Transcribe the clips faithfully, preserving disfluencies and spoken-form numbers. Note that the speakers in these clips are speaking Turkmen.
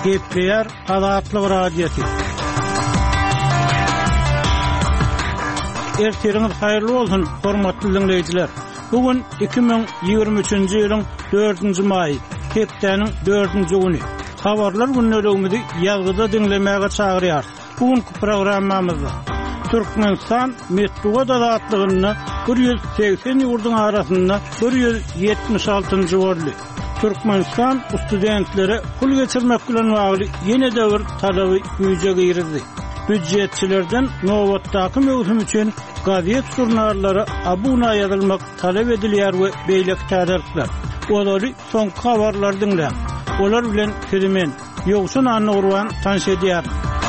Gepleyer Azatlyk Radiosu. Ertiriniz hayırlı bolsun, hormatly dinleyijiler. Bugün iki bin ýygrimi üçinji ýylyň dördünji maý, hepdeniň dördünji güni. Habarlar günnelegimizi ýazgyda dinlemäge çagyrýar. Bugünkü programmamyzda Türkmenistan metduga dadatlygyny bir yüz seksen ýurdun arasynda bir yüz ýetmiş altynjy boldy. Türkmenistan studentlere pul geçirmek bilen bagly ýene döwür talaby güýje girdi. Büdjetçilerden nowatdaky mewsum üçin gazet jurnallary abuna ýazylmak talep edilýär we beýlek täderler. Olary soňky habarlar dinlän. Olar bilen Kirimen ýogsun anny urwan tanş edýär.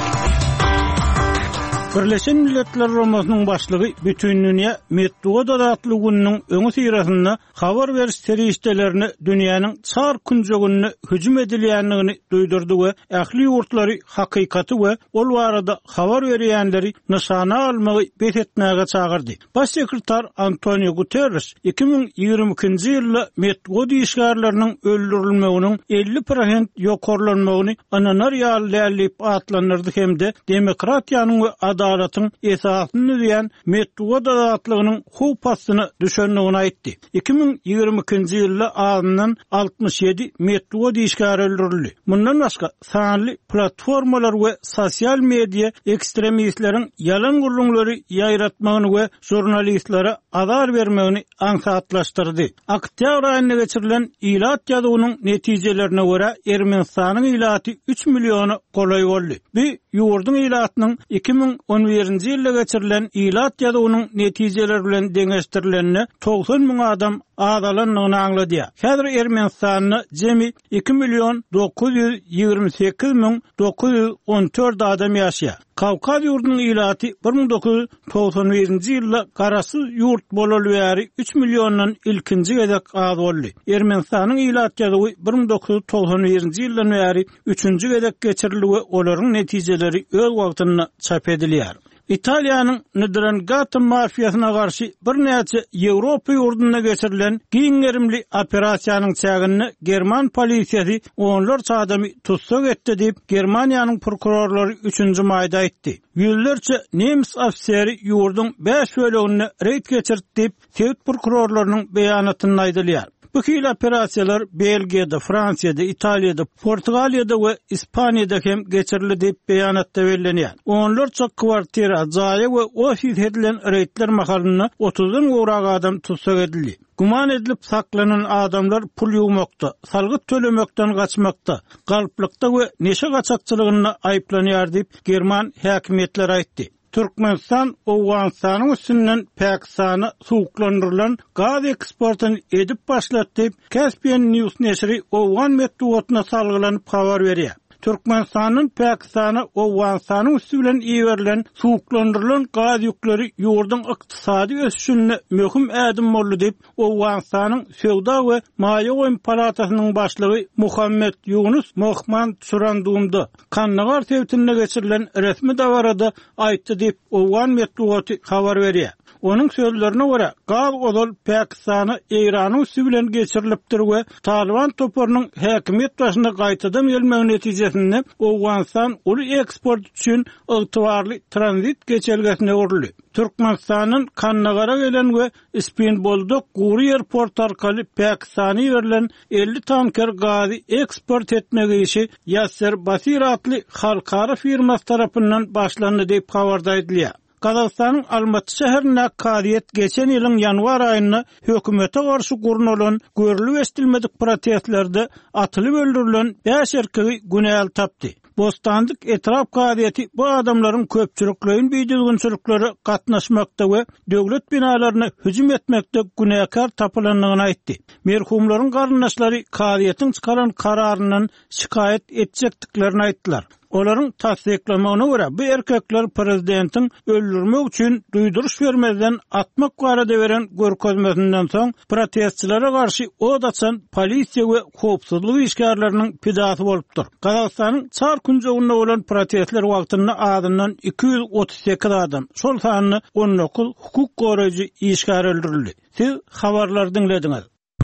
Birleşen Milletler Romasynyň başlygy bütün dünýä metduga dadatly gününiň öňü syrasynda habar beriş terişdelerini dünýäniň çar künjegini hüjüm edilýändigini duýdurdy we ähli ýurtlary hakykaty we ol barada habar berýänleri nyşana almagy betetmäge çagyrdy. Baş sekretar Antonio Guterres iki bin ýygrimi ikinji ýylda metduga diýişgärleriniň öldürilmeginiň elli prosent ýokarlanmagyny ananar ýalyp atlanyrdy hemde demokratiýanyň we adalatyň esasyny diýen metduga dadatlygynyň hupasyny düşenligini aýtdy. iki bin ýygrimi ikinji ýylda azyndan altmış ýedi metduga diýişgär öldürildi. Mundan başga sanly platformalar we sosial media ekstremistleriň ýalan gurulmaları ýaýratmagyny we jurnalistlere azar bermegini aňsatlaşdyrdy. Oktyabr aýynda geçirilen ilat ýazynyň netijelerine görä Ermenistanyň ilaty üç miliony golay boldy. Bu ýurdun ilatynyň iki bin on birinji ýylda geçirilen ilat ýazynyň netijeleri bilen deňeşdirilenine doksan ming adam adalanlygyny aňlady. Häzir Ermenistanyň jemi iki milyon dokuz yüz ýygrimi sekiz ming dokuz yüz on dört adam ýaşaýar. Kawkaz ýurdunyň ilaty bir ming dokuz yüz toksan birinji ýylda garasyz ýurt bolaly üç milyondan ilkinji gezek az boldy. Ermenistanyň ilat ýazyny bir ming dokuz yüz toksan birinji ýyldan bäri üçünji gezek geçirildi we olaryň netijeleri öz wagtynda çap edilýär. İtaliyanyň Ndrangheta mafiýasyna garşy bir näçe Ýewropa ýurduna geçirilen giňerimli operasiýanyň çägini German polisiýasy onlar adamy tutsak etdi diýip Germaniýanyň prokurorlary üçünji maýda aýtdy. Ýüllerçe nemis ofiseri ýurdun beş bölegini reýt geçirdi diýip Sowet prokurorlarynyň beýanatyny aýdylýar. Bu kil operasiýalar Belgiýada, Fransiýada, Italiýada, Portugaliýada we Ispaniýada hem geçirildi diýip beýanatda bellenýär. Onlarça kwartira, jaýy we ofis edilen reýtler mahalyny otuzdan gowrak adam tutsak edildi. Guman edilip saklanan adamlar pul ýuwmakda, salgyt tölemekden gaçmakda, galplykda we neşe gaçakçylygyna aýplanýar diýip German häkimetleri aýtdy. Türkmenistan Owganistanyň üstünden Pakistany suwuklandyrylan gaz eksportyny edip başlatdy diýip Caspian News neşri Owgan metdugatyna salgylanyp habar berýär. Türkmenistanyň Pakistany Owganistanyň üstü bilen iýerilen suwuklandyrylan gaz ýükleri ýurdun ykdysady ösüşine möhüm ädim boldy diýip Owganistanyň Sewda we Maýa palatasynyň başlygy Muhammed Yunus Mohman Surandumda Kannagar tewtine geçirilen resmi dawarada aýtdy diýip Owgan metdugaty habar berýär. Onun sözlerine göre gaz odol Pakistany Iranyň üstü bilen geçirilipdir we Taliban toparynyň häkimet başyna gaýtadan gelmegi netijesinde Owganistan uly eksport üçin ygtybarly tranzit geçergesine urildi. Türkmenistanyň Kannagara gelen we Ispinbolda Guri airport arkaly Pakistany berilen elli tanker gazy eksport etmegi işi Yasser Basir adly halkara firmasy tarapyndan başlandy diýip habarda edilýär. Kazakstanyň Almaty şäherine karyet geçen ýylyň ýanwar aýynda hökümete garşy gurulan görülip estilmedik protestlerde atylyp öldürilen beş erkegi günäl tapdy. Bostandyk etraf karyeti bu adamlaryň köpçüliklerin beýdilgünçiliklere gatnaşmakda we döwlet binalaryna hüjüm etmekde günäkar tapylanlygyny aýtdy. Merhumlaryň garyndaşlary karyetiň çykaran kararyndan şikayet etjekdiklerini aýtdylar. Olaryň tasdiklamagyna görä bu erkekler prezidentiň öldürmek üçin duýduruş bermeden atmak barada beren görkezmesinden soň protestçilere garşy od açan polisiýa we howpsuzlyk işgärleriniň pidasy bolupdyr. Kazakstanyň çar künjeginde bolan protestler wagtynda adından iki yüz otuz sekiz adam, şol sanyny on dokuz hukuk goraýjy işgär öldürildi. Siz habarlar dinlediňiz.